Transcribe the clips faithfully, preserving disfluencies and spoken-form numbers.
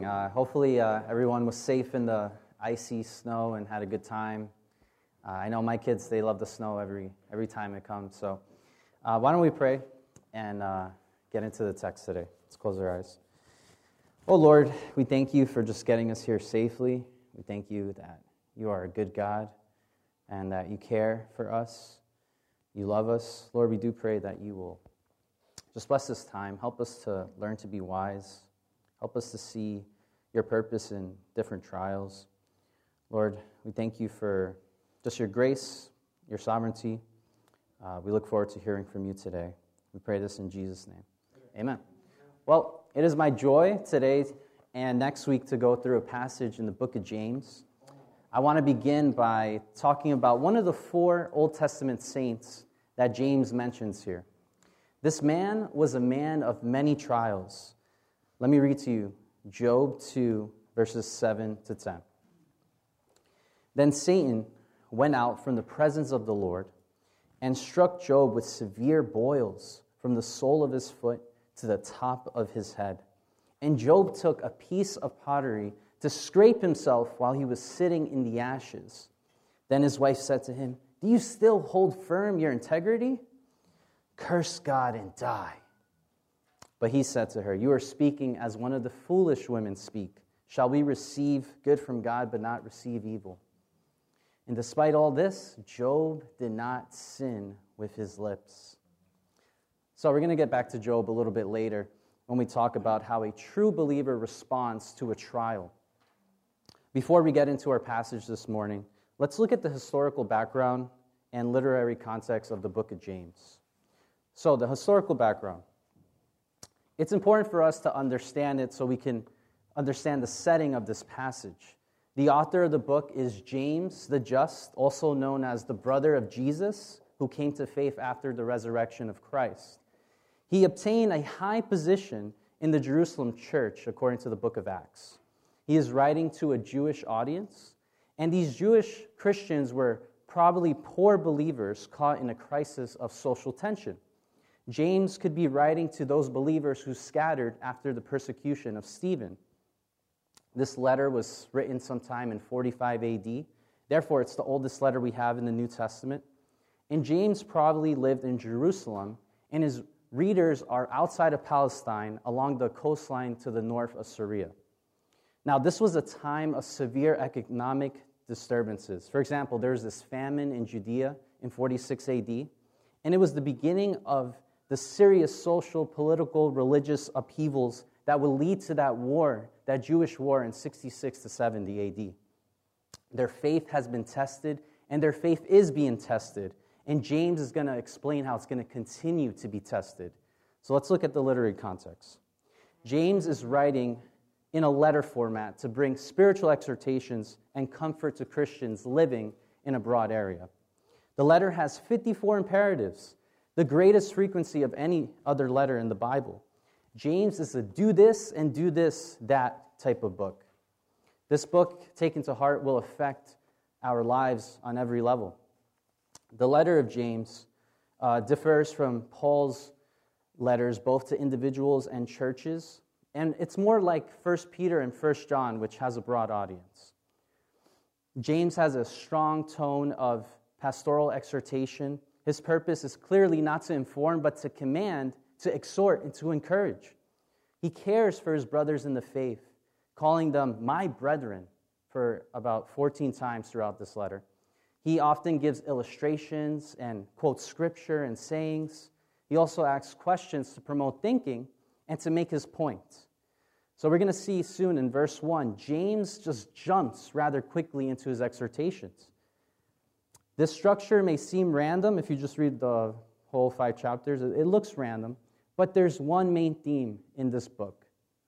morning. Uh, hopefully uh, everyone was safe in the icy snow and had a good time. Uh, I know my kids, they love the snow every every time it comes. So uh, why don't we pray and uh, get into the text today. Let's close our eyes. Oh Lord, we thank you for just getting us here safely. We thank you that you are a good God and that you care for us. You love us. Lord, we do pray that you will just bless this time. Help us to learn to be wise. Help us to see your purpose in different trials. Lord, we thank you for just your grace, your sovereignty. Uh, we look forward to hearing from you today. We pray this in Jesus' name. Amen. Well, it is my joy today and next week to go through a passage in the book of James. I want to begin by talking about one of the four Old Testament saints that James mentions here. This man was a man of many trials. Let me read to you Job two, verses seven to ten. Then Satan went out from the presence of the Lord and struck Job with severe boils from the sole of his foot to the top of his head. And Job took a piece of pottery to scrape himself while he was sitting in the ashes. Then his wife said to him, "Do you still hold firm your integrity? Curse God and die." But he said to her, "You are speaking as one of the foolish women speak. Shall we receive good from God but not receive evil?" And despite all this, Job did not sin with his lips. So we're going to get back to Job a little bit later when we talk about how a true believer responds to a trial. Before we get into our passage this morning, let's look at the historical background and literary context of the book of James. So the historical background. It's important for us to understand it so we can understand the setting of this passage. The author of the book is James the Just, also known as the brother of Jesus, who came to faith after the resurrection of Christ. He obtained a high position in the Jerusalem church, according to the book of Acts. He is writing to a Jewish audience, and these Jewish Christians were probably poor believers caught in a crisis of social tension. James could be writing to those believers who scattered after the persecution of Stephen. This letter was written sometime in forty-five A D. Therefore, it's the oldest letter we have in the New Testament. And James probably lived in Jerusalem, and his readers are outside of Palestine along the coastline to the north of Syria. Now, this was a time of severe economic disturbances. For example, there was this famine in Judea in forty-six A D, and it was the beginning of the serious social, political, religious upheavals that would lead to that war, that Jewish war in sixty-six to seventy A D. Their faith has been tested, and their faith is being tested. And James is going to explain how it's going to continue to be tested. So let's look at the literary context. James is writing in a letter format to bring spiritual exhortations and comfort to Christians living in a broad area. The letter has fifty-four imperatives, the greatest frequency of any other letter in the Bible. James is a do this and do this, that type of book. This book, taken to heart, will affect our lives on every level. The letter of James uh, differs from Paul's letters both to individuals and churches, and it's more like First Peter and First John, which has a broad audience. James has a strong tone of pastoral exhortation. His purpose is clearly not to inform, but to command, to exhort, and to encourage. He cares for his brothers in the faith, calling them my brethren for about fourteen times throughout this letter. He often gives illustrations and quotes scripture and sayings. He also asks questions to promote thinking and to make his point. So we're going to see soon in verse one, James just jumps rather quickly into his exhortations. This structure may seem random if you just read the whole five chapters. It looks random, but there's one main theme in this book.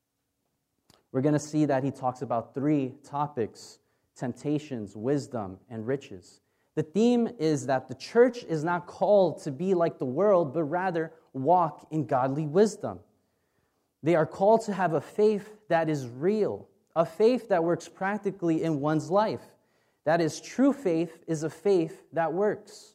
We're going to see that he talks about three topics: temptations, wisdom, and riches. The theme is that the church is not called to be like the world, but rather walk in godly wisdom. They are called to have a faith that is real, a faith that works practically in one's life. That is, true faith is a faith that works.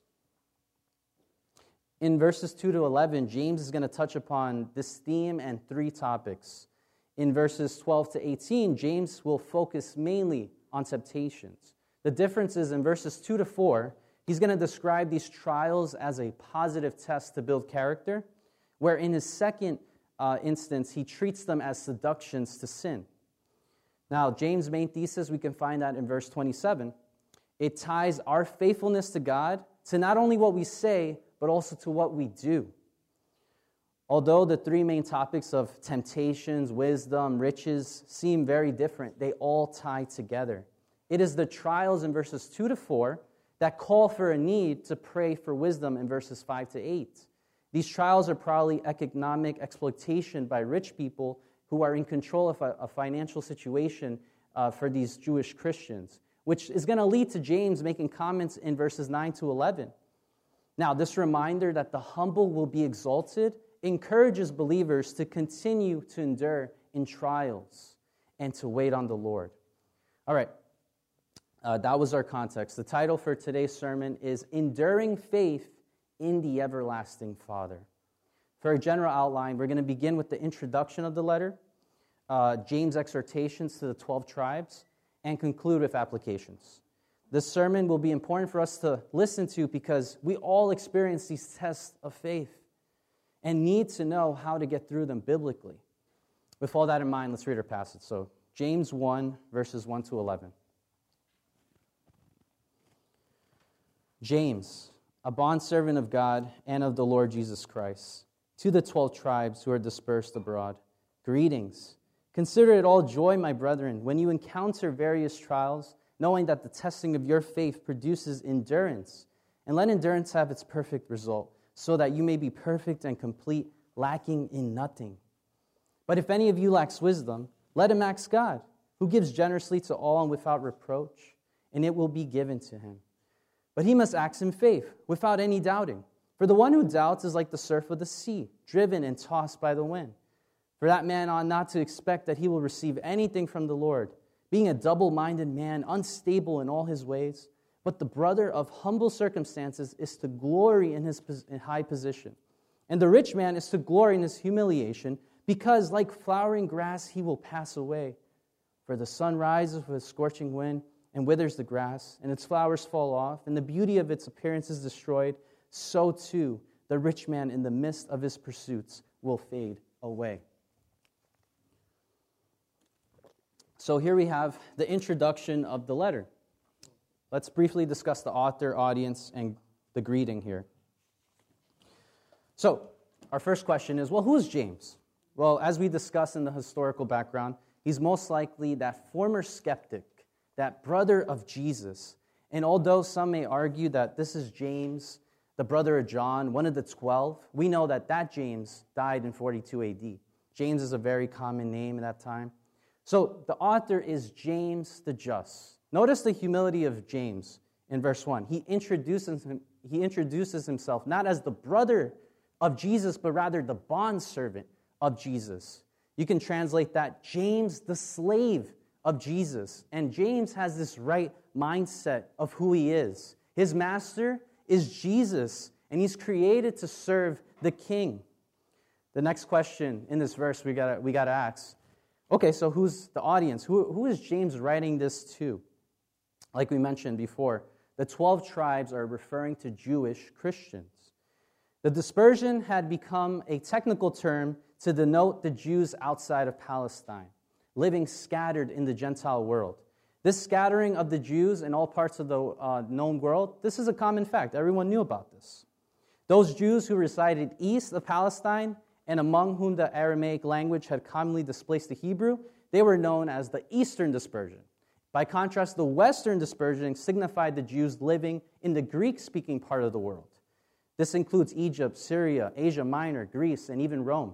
In verses two to eleven, James is going to touch upon this theme and three topics. in verses twelve to eighteen, James will focus mainly on temptations. The difference is in verses two to four, he's going to describe these trials as a positive test to build character, where in his second uh, instance, he treats them as seductions to sin. Now, James' main thesis, we can find that in verse twenty-seven. It ties our faithfulness to God to not only what we say, but also to what we do. Although the three main topics of temptations, wisdom, riches seem very different, they all tie together. It is the trials in verses two to four that call for a need to pray for wisdom in verses five to eight. These trials are probably economic exploitation by rich people who are in control of a, a financial situation uh, for these Jewish Christians, which is going to lead to James making comments in verses nine to eleven. Now, this reminder that the humble will be exalted encourages believers to continue to endure in trials and to wait on the Lord. All right, uh, that was our context. The title for today's sermon is Enduring Faith in the Everlasting Father. For a general outline, we're going to begin with the introduction of the letter, uh, James' exhortations to the twelve tribes, and conclude with applications. This sermon will be important for us to listen to because we all experience these tests of faith and need to know how to get through them biblically. With all that in mind, let's read our passage. So, James one, verses one to eleven. James, a bondservant of God and of the Lord Jesus Christ, to the twelve tribes who are dispersed abroad, greetings. Consider it all joy, my brethren, when you encounter various trials, knowing that the testing of your faith produces endurance. And let endurance have its perfect result, so that you may be perfect and complete, lacking in nothing. But if any of you lacks wisdom, let him ask God, who gives generously to all and without reproach, and it will be given to him. But he must ask in faith, without any doubting. For the one who doubts is like the surf of the sea, driven and tossed by the wind. For that man ought not to expect that he will receive anything from the Lord, being a double-minded man, unstable in all his ways. But the brother of humble circumstances is to glory in his high position. And the rich man is to glory in his humiliation, because like flowering grass he will pass away. For the sun rises with a scorching wind and withers the grass, and its flowers fall off, and the beauty of its appearance is destroyed. So too the rich man in the midst of his pursuits will fade away. So here we have the introduction of the letter. Let's briefly discuss the author, audience, and the greeting here. So, our first question is, well, who is James? Well, as we discussed in the historical background, he's most likely that former skeptic, that brother of Jesus. And although some may argue that this is James, the brother of John, one of the twelve, we know that that James died in forty-two A D. James is a very common name at that time. So, the author is James the Just. Notice the humility of James in verse one. He introduces him, he introduces himself not as the brother of Jesus, but rather the bondservant of Jesus. You can translate that James, the slave of Jesus. And James has this right mindset of who he is. His master is Jesus, and he's created to serve the king. The next question in this verse we got we got to ask, okay, so who's the audience? Who, who is James writing this to? Like we mentioned before, the twelve tribes are referring to Jewish Christians. The dispersion had become a technical term to denote the Jews outside of Palestine, living scattered in the Gentile world. This scattering of the Jews in all parts of the uh, known world, this is a common fact. Everyone knew about this. Those Jews who resided east of Palestine and among whom the Aramaic language had commonly displaced the Hebrew, they were known as the Eastern Dispersion. By contrast, the Western Dispersion signified the Jews living in the Greek-speaking part of the world. This includes Egypt, Syria, Asia Minor, Greece, and even Rome.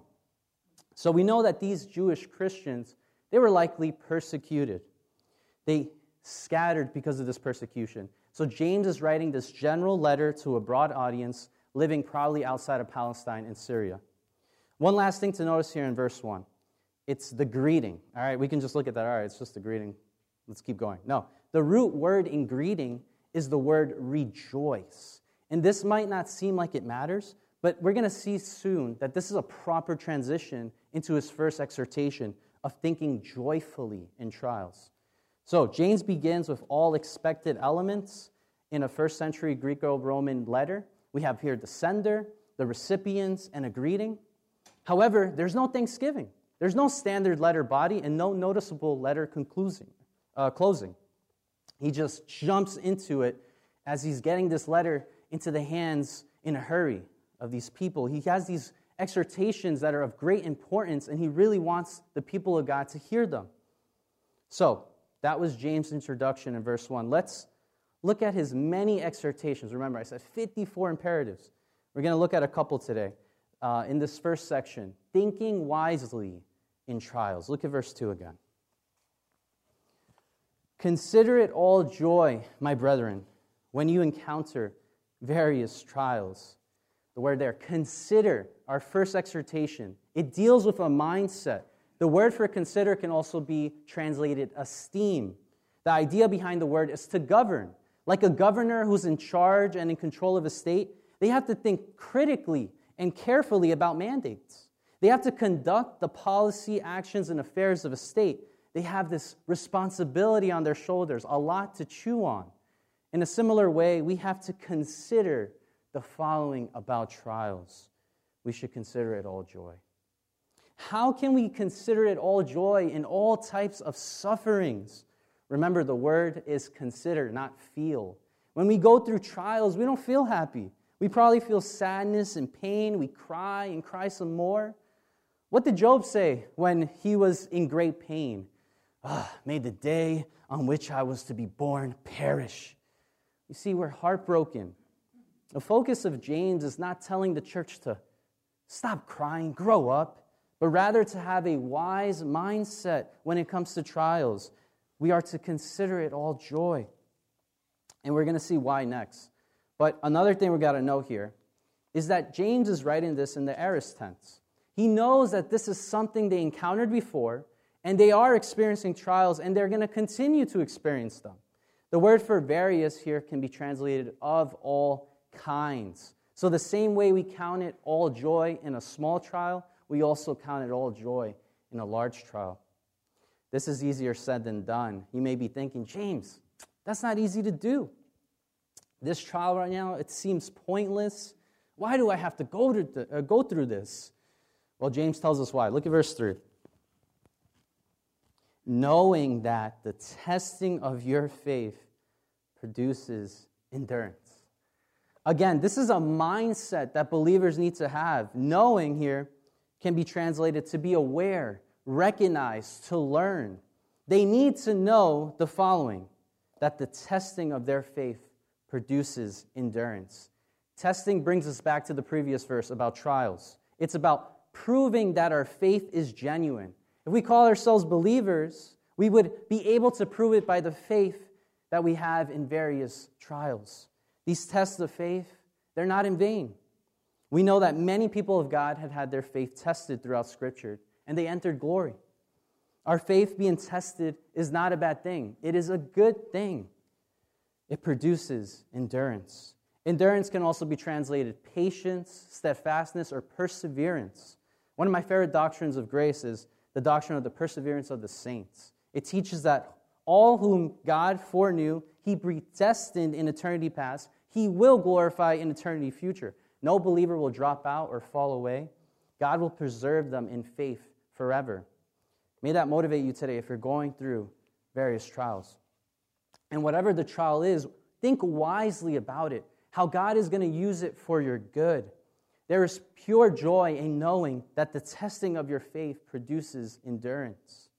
So we know that these Jewish Christians, they were likely persecuted. They scattered because of this persecution. So James is writing this general letter to a broad audience living probably outside of Palestine and Syria. One last thing to notice here in verse one. It's the greeting. All right, we can just look at that. All right, it's just the greeting. Let's keep going. No, the root word in greeting is the word rejoice. And this might not seem like it matters, but we're going to see soon that this is a proper transition into his first exhortation of thinking joyfully in trials. So James begins with all expected elements in a first century Greco-Roman letter. We have here the sender, the recipients, and a greeting. However, there's no thanksgiving. There's no standard letter body and no noticeable letter concluding, uh, closing. He just jumps into it as he's getting this letter into the hands in a hurry of these people. He has these exhortations that are of great importance, and he really wants the people of God to hear them. So, that was James' introduction in verse one. Let's look at his many exhortations. Remember, I said fifty-four imperatives. We're going to look at a couple today uh, in this first section. Thinking wisely in trials. Look at verse two again. Consider it all joy, my brethren, when you encounter various trials. The word there, consider, our first exhortation. It deals with a mindset. The word for consider can also be translated esteem. The idea behind the word is to govern. Like a governor who's in charge and in control of a state, they have to think critically and carefully about mandates. They have to conduct the policy, actions, and affairs of a state. They have this responsibility on their shoulders, a lot to chew on. In a similar way, we have to consider the following about trials. We should consider it all joy. How can we consider it all joy in all types of sufferings? Remember, the word is consider, not feel. When we go through trials, we don't feel happy. We probably feel sadness and pain. We cry and cry some more. What did Job say when he was in great pain? Ah, may the day on which I was to be born perish. You see, we're heartbroken. The focus of James is not telling the church to stop crying, grow up, but rather to have a wise mindset when it comes to trials. We are to consider it all joy. And we're going to see why next. But another thing we've got to know here is that James is writing this in the aorist tense. He knows that this is something they encountered before, and they are experiencing trials, and they're going to continue to experience them. The word for various here can be translated of all kinds. So the same way we count it all joy in a small trial, we also count it all joy in a large trial. This is easier said than done. You may be thinking, James, that's not easy to do. This trial right now, it seems pointless. Why do I have to go, to the, uh, go through this? Well, James tells us why. Look at verse three. Knowing that the testing of your faith produces endurance. Again, this is a mindset that believers need to have. Knowing here can be translated to be aware, recognize, to learn. They need to know the following, that the testing of their faith produces endurance. Testing brings us back to the previous verse about trials. It's about proving that our faith is genuine. If we call ourselves believers, we would be able to prove it by the faith that we have in various trials. These tests of faith, they're not in vain. We know that many people of God had had their faith tested throughout Scripture, and they entered glory. Our faith being tested is not a bad thing. It is a good thing. It produces endurance. Endurance can also be translated patience, steadfastness, or perseverance. One of my favorite doctrines of grace is the doctrine of the perseverance of the saints. It teaches that all whom God foreknew, He predestined in eternity past, He will glorify in eternity future. No believer will drop out or fall away. God will preserve them in faith forever. May that motivate you today if you're going through various trials. And whatever the trial is, think wisely about it, how God is going to use it for your good. There is pure joy in knowing that the testing of your faith produces endurance.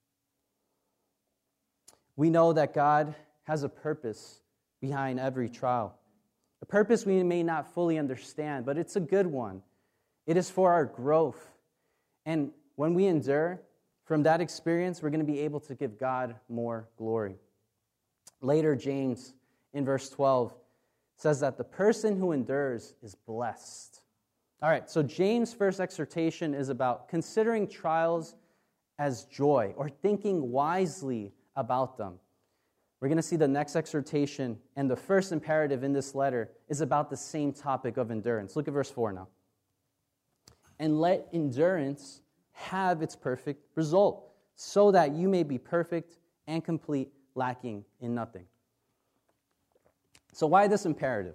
We know that God has a purpose behind every trial. A purpose we may not fully understand, but it's a good one. It is for our growth. And when we endure, from that experience, we're going to be able to give God more glory. Later, James, in verse twelve, says that the person who endures is blessed. All right, so James' first exhortation is about considering trials as joy or thinking wisely about them. We're going to see the next exhortation, and the first imperative in this letter is about the same topic of endurance. Look at verse four now. And let endurance have its perfect result, so that you may be perfect and complete, lacking in nothing. So why this imperative?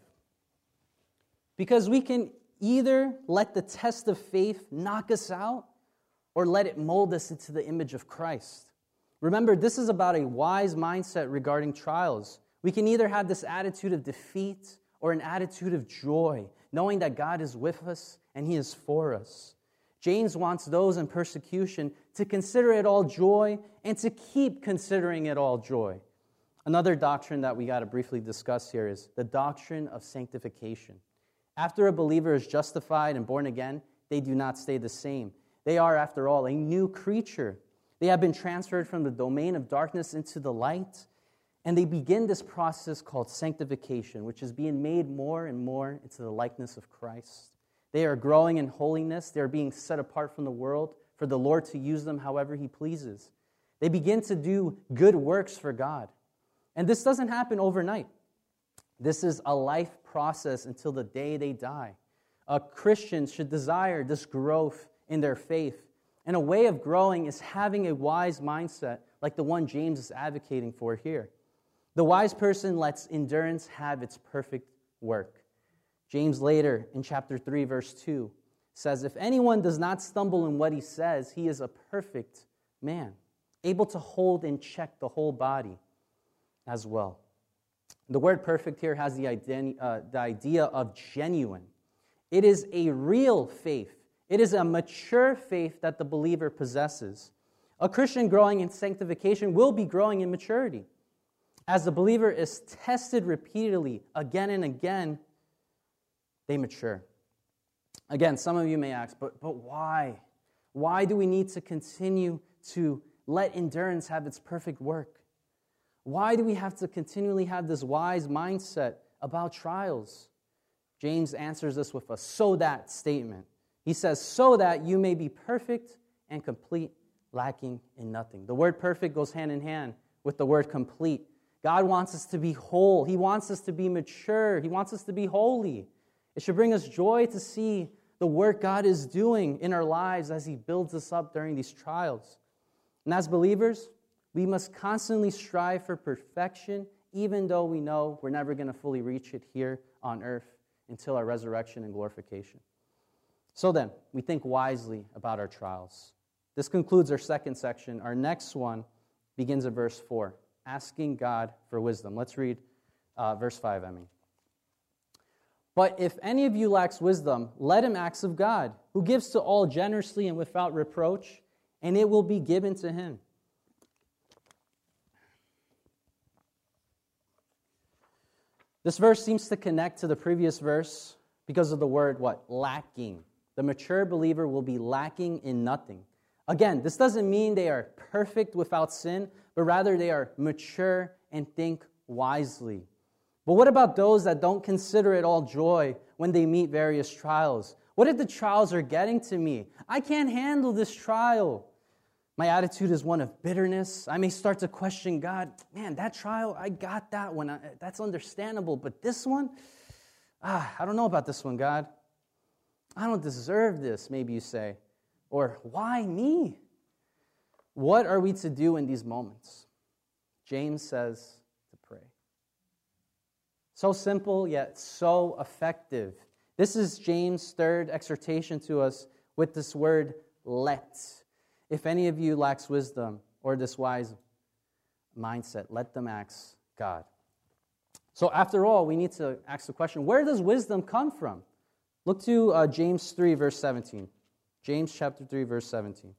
Because we can either let the test of faith knock us out or let it mold us into the image of Christ. Remember, this is about a wise mindset regarding trials. We can either have this attitude of defeat or an attitude of joy, knowing that God is with us and He is for us. James wants those in persecution to consider it all joy and to keep considering it all joy. Another doctrine that we got to briefly discuss here is the doctrine of sanctification. After a believer is justified and born again, they do not stay the same. They are, after all, a new creature. They have been transferred from the domain of darkness into the light, and they begin this process called sanctification, which is being made more and more into the likeness of Christ. They are growing in holiness. They are being set apart from the world for the Lord to use them however He pleases. They begin to do good works for God. And this doesn't happen overnight. This is a life process until the day they die. A Christian should desire this growth in their faith. And a way of growing is having a wise mindset like the one James is advocating for here. The wise person lets endurance have its perfect work. James later in chapter three, verse two, says, if anyone does not stumble in what he says, he is a perfect man, able to hold in check the whole body as well. The word perfect here has the idea, uh, the idea of genuine. It is a real faith. It is a mature faith that the believer possesses. A Christian growing in sanctification will be growing in maturity. As the believer is tested repeatedly again and again, they mature. Again, some of you may ask, but, but why? Why do we need to continue to let endurance have its perfect work? Why do we have to continually have this wise mindset about trials? James answers this with a so that statement. He says, so that you may be perfect and complete, lacking in nothing. The word perfect goes hand in hand with the word complete. God wants us to be whole. He wants us to be mature. He wants us to be holy. It should bring us joy to see the work God is doing in our lives as He builds us up during these trials. And as believers, we must constantly strive for perfection, even though we know we're never going to fully reach it here on earth until our resurrection and glorification. So then, we think wisely about our trials. This concludes our second section. Our next one begins at verse four, asking God for wisdom. Let's read uh, verse five, I mean. But if any of you lacks wisdom, let him ask of God, who gives to all generously and without reproach, and it will be given to him. This verse seems to connect to the previous verse because of the word, what? Lacking. The mature believer will be lacking in nothing. Again, this doesn't mean they are perfect without sin, but rather they are mature and think wisely. But what about those that don't consider it all joy when they meet various trials? What if the trials are getting to me? I can't handle this trial. My attitude is one of bitterness. I may start to question God. Man, that trial, I got that one. I, that's understandable. But this one, ah, I don't know about this one, God. I don't deserve this, maybe you say. Or, why me? What are we to do in these moments? James says to pray. So simple, yet so effective. This is James' third exhortation to us with this word, let. If any of you lacks wisdom or this wise mindset, let them ask God. So after all, we need to ask the question, where does wisdom come from? Look to uh, James three, verse seventeen. James chapter three, verse seventeen.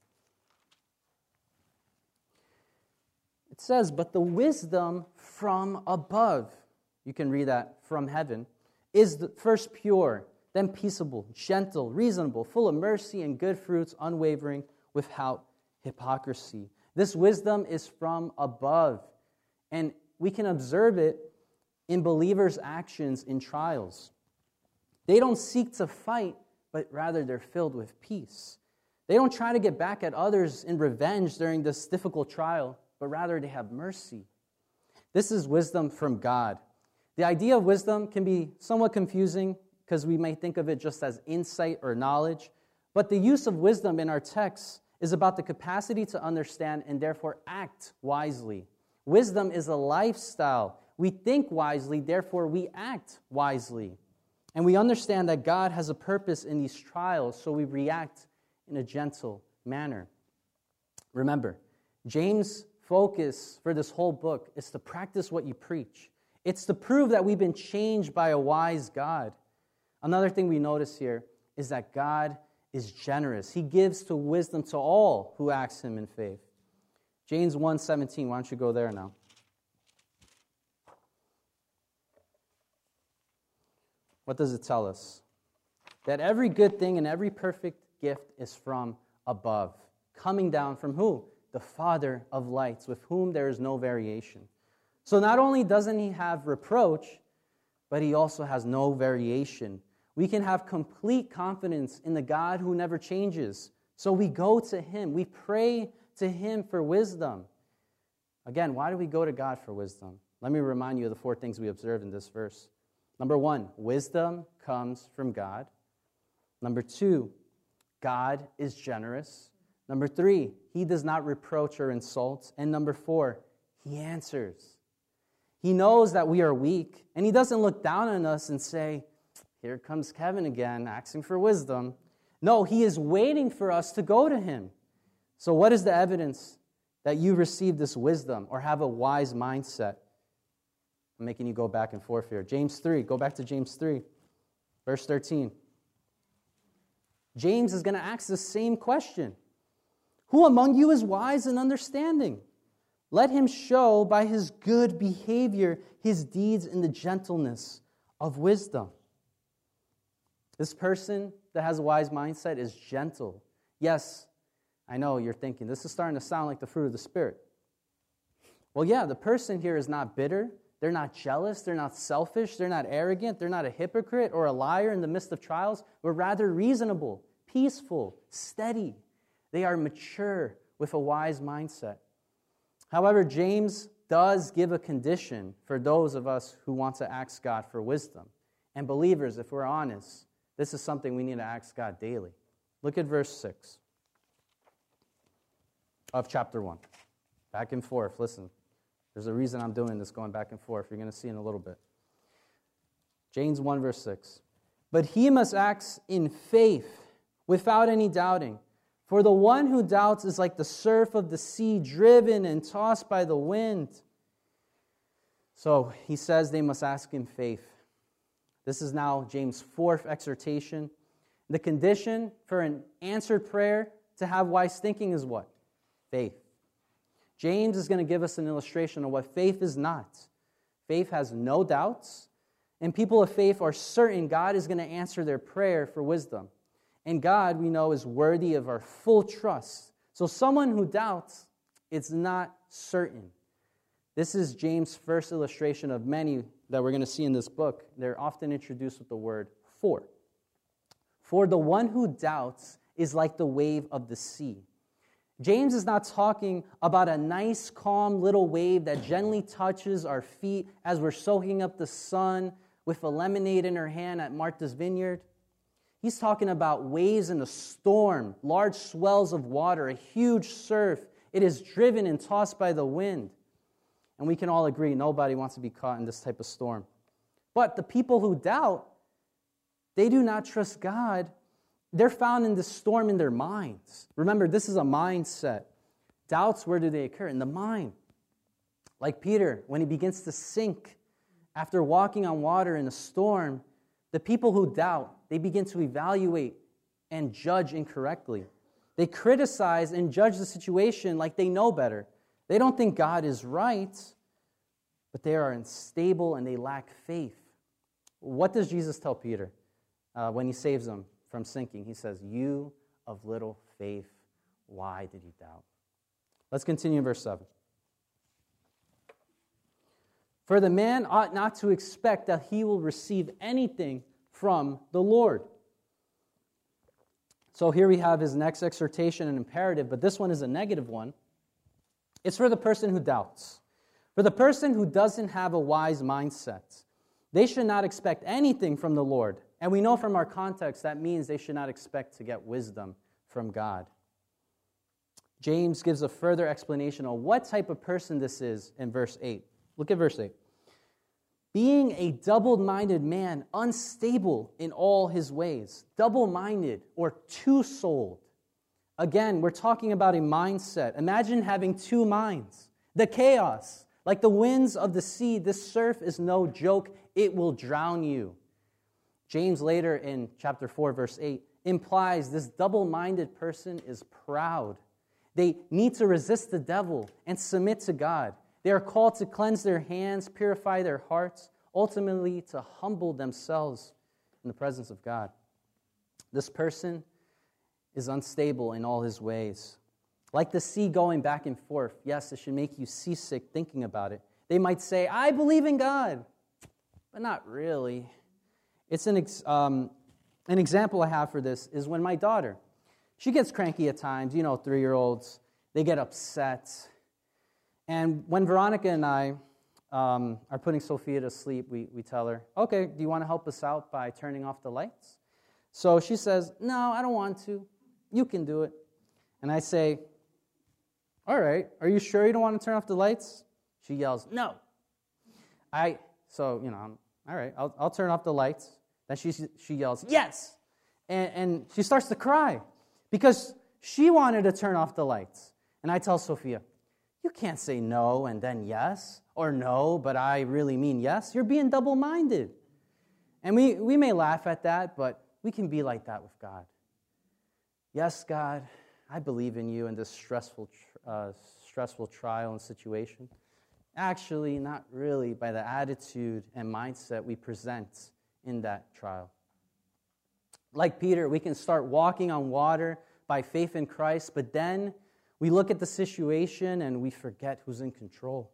It says, but the wisdom from above, you can read that, from heaven, is the first pure, then peaceable, gentle, reasonable, full of mercy and good fruits, unwavering, without hypocrisy. This wisdom is from above, and we can observe it in believers' actions in trials. They don't seek to fight, but rather they're filled with peace. They don't try to get back at others in revenge during this difficult trial, but rather they have mercy. This is wisdom from God. The idea of wisdom can be somewhat confusing because we may think of it just as insight or knowledge, but the use of wisdom in our text is about the capacity to understand and therefore act wisely. Wisdom is a lifestyle. We think wisely, therefore we act wisely. And we understand that God has a purpose in these trials, so we react in a gentle manner. Remember, James' focus for this whole book is to practice what you preach. It's to prove that we've been changed by a wise God. Another thing we notice here is that God is generous. He gives to wisdom to all who ask him in faith. James one seventeen, why don't you go there now? What does it tell us? That every good thing and every perfect gift is from above, coming down from who? The Father of lights, with whom there is no variation. So not only doesn't he have reproach, but he also has no variation. We can have complete confidence in the God who never changes. So we go to him. We pray to him for wisdom. Again, why do we go to God for wisdom? Let me remind you of the four things we observed in this verse. Number one, wisdom comes from God. Number two, God is generous. Number three, he does not reproach or insult. And number four, he answers. He knows that we are weak, and he doesn't look down on us and say, here comes Kevin again, asking for wisdom. No, he is waiting for us to go to him. So what is the evidence that you received this wisdom or have a wise mindset? I'm making you go back and forth here. James three, go back to James three, verse thirteen. James is going to ask the same question. Who among you is wise and understanding? Let him show by his good behavior his deeds in the gentleness of wisdom. This person that has a wise mindset is gentle. Yes, I know you're thinking, this is starting to sound like the fruit of the Spirit. Well, yeah, the person here is not bitter. They're not jealous. They're not selfish. They're not arrogant. They're not a hypocrite or a liar in the midst of trials, but rather reasonable, peaceful, steady. They are mature with a wise mindset. However, James does give a condition for those of us who want to ask God for wisdom. And believers, if we're honest, this is something we need to ask God daily. Look at verse six of chapter one. Back and forth. Listen, there's a reason I'm doing this, going back and forth. You're going to see in a little bit. James one, verse six. But he must act in faith, without any doubting. For the one who doubts is like the surf of the sea, driven and tossed by the wind. So he says they must ask in faith. This is now James' fourth exhortation. The condition for an answered prayer to have wise thinking is what? Faith. James is going to give us an illustration of what faith is not. Faith has no doubts, and people of faith are certain God is going to answer their prayer for wisdom. And God, we know, is worthy of our full trust. So someone who doubts, it's not certain. This is James' first illustration of many that we're going to see in this book. They're often introduced with the word for. For the one who doubts is like the wave of the sea. James is not talking about a nice, calm little wave that gently touches our feet as we're soaking up the sun with a lemonade in her hand at Martha's Vineyard. He's talking about waves in a storm, large swells of water, a huge surf. It is driven and tossed by the wind. And we can all agree nobody wants to be caught in this type of storm. But the people who doubt, they do not trust God. They're found in the storm in their minds. Remember, this is a mindset. Doubts, where do they occur? In the mind. Like Peter, when he begins to sink after walking on water in a storm, the people who doubt, they begin to evaluate and judge incorrectly. They criticize and judge the situation like they know better. They don't think God is right, but they are unstable and they lack faith. What does Jesus tell Peter uh, when he saves him from sinking? He says, "You of little faith, why did you doubt?" Let's continue in verse seven. For the man ought not to expect that he will receive anything from the Lord. So here we have his next exhortation and imperative, but this one is a negative one. It's for the person who doubts. For the person who doesn't have a wise mindset. They should not expect anything from the Lord. And we know from our context that means they should not expect to get wisdom from God. James gives a further explanation of what type of person this is in verse eight. Look at verse eight. Being a double-minded man, unstable in all his ways. Double-minded or two-souled. Again, we're talking about a mindset. Imagine having two minds. The chaos, like the winds of the sea, this surf is no joke. It will drown you. James later in chapter four, verse eight, implies this double-minded person is proud. They need to resist the devil and submit to God. They are called to cleanse their hands, purify their hearts, ultimately to humble themselves in the presence of God. This person is unstable in all his ways. Like the sea going back and forth, yes, it should make you seasick thinking about it. They might say, I believe in God, but not really. It's an, ex- um, an example I have for this is when my daughter, she gets cranky at times. You know, three-year-olds, they get upset. And when Veronica and I um, are putting Sophia to sleep, we, we tell her, okay, do you want to help us out by turning off the lights? So she says, no, I don't want to. You can do it. And I say, all right, are you sure you don't want to turn off the lights? She yells, no. I, so, you know, I'm, all right, I'll, I'll turn off the lights. Then she, she yells, yes. And, and she starts to cry because she wanted to turn off the lights. And I tell Sophia, you can't say no and then yes, or no, but I really mean yes. You're being double-minded. And we, we may laugh at that, but we can be like that with God. Yes, God, I believe in you in this stressful, uh, stressful trial and situation. Actually, not really by the attitude and mindset we present in that trial. Like Peter, we can start walking on water by faith in Christ, but then we look at the situation and we forget who's in control.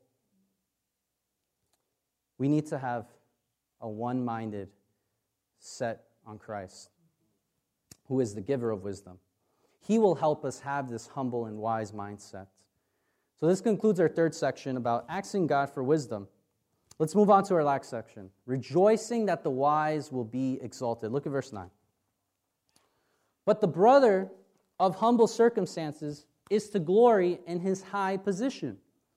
We need to have a one-minded set on Christ, who is the giver of wisdom. He will help us have this humble and wise mindset. So this concludes our third section about asking God for wisdom. Let's move on to our last section, rejoicing that the wise will be exalted. Look at verse nine. But the brother of humble circumstances is to glory in his high position.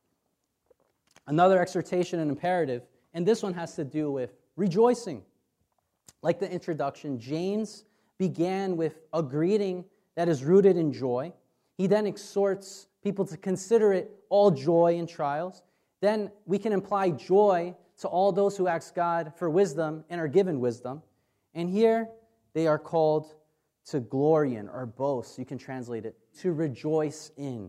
Another exhortation and imperative, and this one has to do with rejoicing. Like the introduction, James began with a greeting that is rooted in joy. He then exhorts people to consider it all joy in trials. Then we can imply joy to all those who ask God for wisdom and are given wisdom. And here they are called to glory in or boast. You can translate it to rejoice in.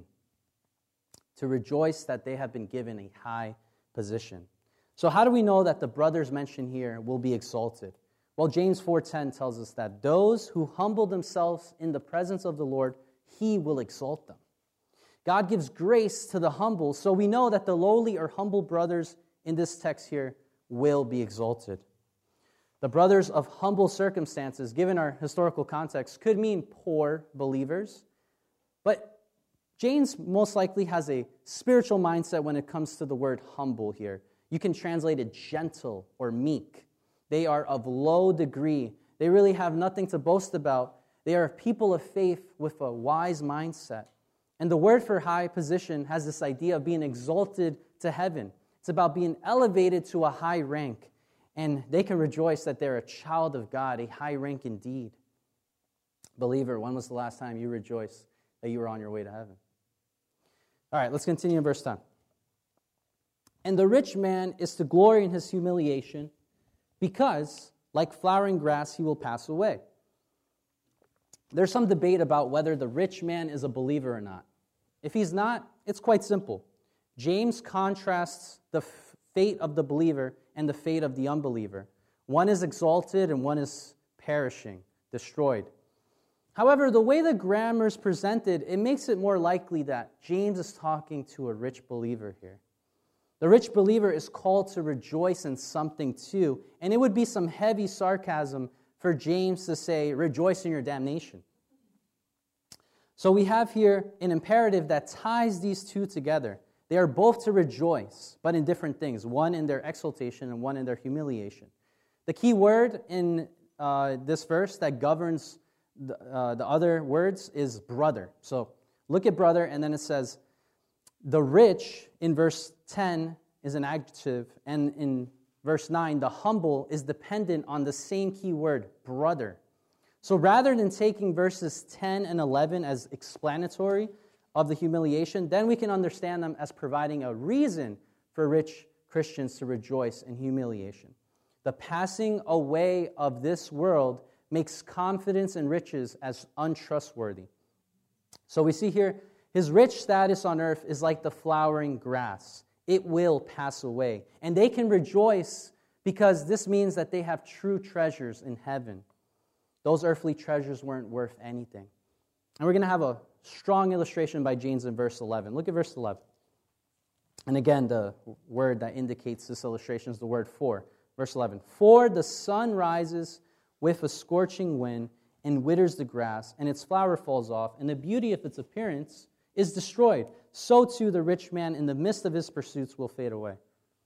To rejoice that they have been given a high position. So how do we know that the brothers mentioned here will be exalted? Well, James four ten tells us that those who humble themselves in the presence of the Lord, He will exalt them. God gives grace to the humble, so we know that the lowly or humble brothers in this text here will be exalted. The brothers of humble circumstances, given our historical context, could mean poor believers, but James most likely has a spiritual mindset when it comes to the word humble here. You can translate it gentle or meek. They are of low degree. They really have nothing to boast about. They are people of faith with a wise mindset. And the word for high position has this idea of being exalted to heaven. It's about being elevated to a high rank. And they can rejoice that they're a child of God, a high rank indeed. Believer, when was the last time you rejoiced that you were on your way to heaven? All right, let's continue in verse ten. And the rich man is to glory in his humiliation, because, like flowering grass, he will pass away. There's some debate about whether the rich man is a believer or not. If he's not, it's quite simple. James contrasts the f- fate of the believer and the fate of the unbeliever. One is exalted and one is perishing, destroyed. However, the way the grammar is presented, it makes it more likely that James is talking to a rich believer here. The rich believer is called to rejoice in something too, and it would be some heavy sarcasm for James to say, rejoice in your damnation. So we have here an imperative that ties these two together. They are both to rejoice, but in different things, one in their exaltation and one in their humiliation. The key word in uh, this verse that governs the, uh, the other words is brother. So Look at brother, and then it says, the rich in verse ten is an adjective, and in verse nine, the humble is dependent on the same key word, brother. So rather than taking verses ten and eleven as explanatory of the humiliation, then we can understand them as providing a reason for rich Christians to rejoice in humiliation. The passing away of this world makes confidence in riches as untrustworthy. So we see here, his rich status on earth is like the flowering grass. It will pass away. And they can rejoice because this means that they have true treasures in heaven. Those earthly treasures weren't worth anything. And we're going to have a strong illustration by James in verse eleven. Look at verse eleven. And again, the word that indicates this illustration is the word for. Verse eleven. For the sun rises with a scorching wind and withers the grass, and its flower falls off, and the beauty of its appearance is destroyed. So too the rich man in the midst of his pursuits will fade away.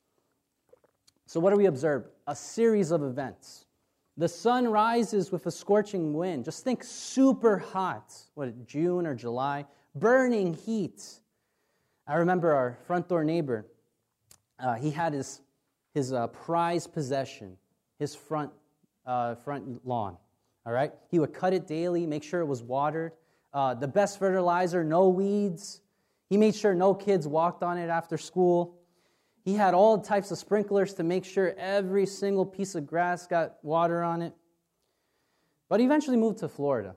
So what do we observe? A series of events. The sun rises with a scorching wind. Just think super hot. What, June or July? Burning heat. I remember our front door neighbor. Uh, he had his, his uh, prized possession, his front, uh, front lawn. All right? He would cut it daily, make sure it was watered. Uh, the best fertilizer, no weeds. He made sure no kids walked on it after school. He had all types of sprinklers to make sure every single piece of grass got water on it. But he eventually moved to Florida.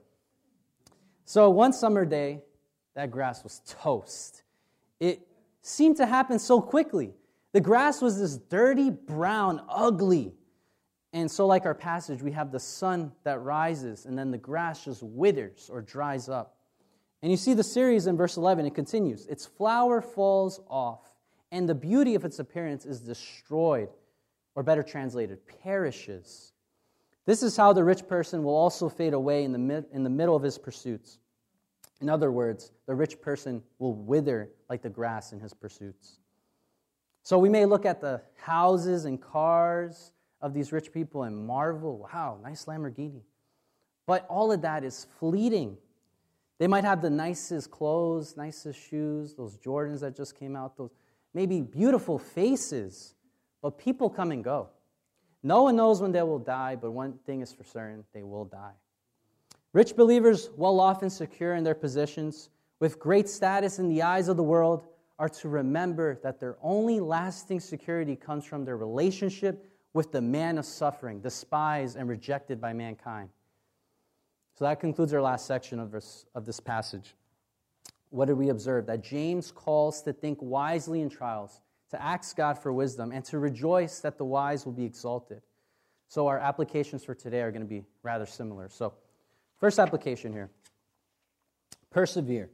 So one summer day, that grass was toast. It seemed to happen so quickly. The grass was this dirty, brown, ugly. And so like our passage, we have the sun that rises, and then the grass just withers or dries up. And you see the series in verse eleven, it continues. Its flower falls off, and the beauty of its appearance is destroyed, or better translated, perishes. This is how the rich person will also fade away in the mid, in the middle of his pursuits. In other words, the rich person will wither like the grass in his pursuits. So we may look at the houses and cars of these rich people and marvel, wow, nice Lamborghini. But all of that is fleeting. They might have the nicest clothes, nicest shoes, those Jordans that just came out, those maybe beautiful faces, but people come and go. No one knows when they will die, but one thing is for certain, they will die. Rich believers, well off and secure in their positions, with great status in the eyes of the world, are to remember that their only lasting security comes from their relationship with the man of suffering, despised and rejected by mankind. So that concludes our last section of this, of this passage. What did we observe? That James calls to think wisely in trials, to ask God for wisdom, and to rejoice that the wise will be exalted. So our applications for today are going to be rather similar. So first application here, persevere.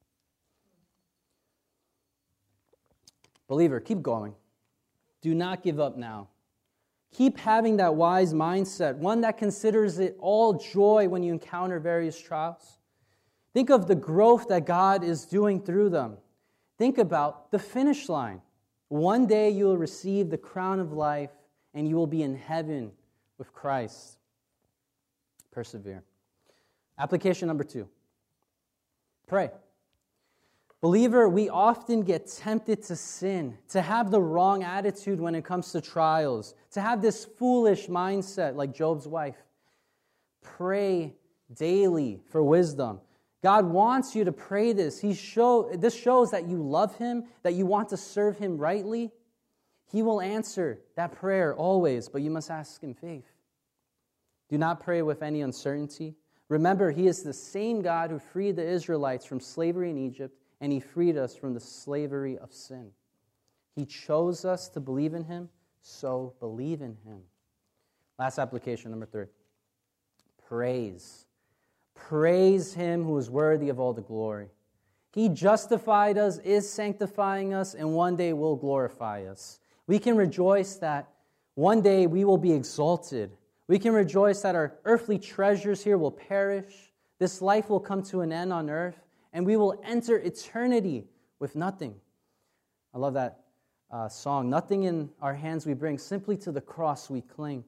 Believer, keep going. Do not give up now. Keep having that wise mindset, one that considers it all joy when you encounter various trials. Think of the growth that God is doing through them. Think about the finish line. One day you will receive the crown of life and you will be in heaven with Christ. Persevere. Application number two. Pray. Believer, we often get tempted to sin, to have the wrong attitude when it comes to trials, to have this foolish mindset like Job's wife. Pray daily for wisdom. God wants you to pray this. He show, this shows that you love Him, that you want to serve Him rightly. He will answer that prayer always, but you must ask in faith. Do not pray with any uncertainty. Remember, He is the same God who freed the Israelites from slavery in Egypt, and He freed us from the slavery of sin. He chose us to believe in Him, so believe in Him. Last application, number three. Praise. Praise Him who is worthy of all the glory. He justified us, is sanctifying us, and one day will glorify us. We can rejoice that one day we will be exalted. We can rejoice that our earthly treasures here will perish. This life will come to an end on earth, and we will enter eternity with nothing. I love that uh, song. Nothing in our hands we bring, simply to the cross we cling.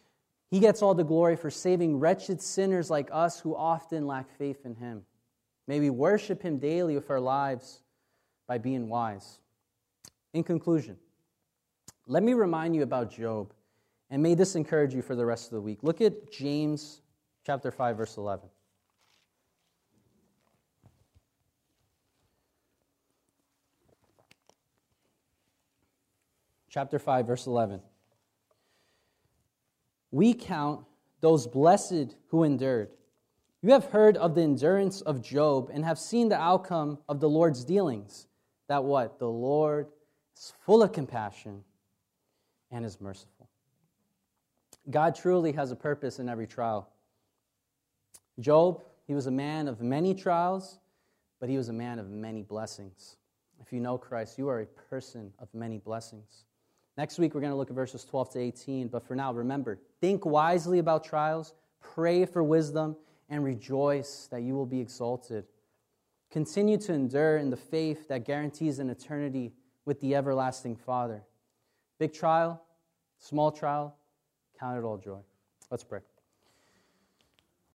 He gets all the glory for saving wretched sinners like us who often lack faith in Him. May we worship Him daily with our lives by being wise. In conclusion, let me remind you about Job, and may this encourage you for the rest of the week. Look at James chapter five, verse eleven. Chapter five, verse eleven. We count those blessed who endured. You have heard of the endurance of Job and have seen the outcome of the Lord's dealings. That what? The Lord is full of compassion and is merciful. God truly has a purpose in every trial. Job, he was a man of many trials, but he was a man of many blessings. If you know Christ, you are a person of many blessings. Next week, we're going to look at verses twelve to eighteen, but for now, remember, think wisely about trials, pray for wisdom, and rejoice that you will be exalted. Continue to endure in the faith that guarantees an eternity with the everlasting Father. Big trial, small trial, count it all joy. Let's pray.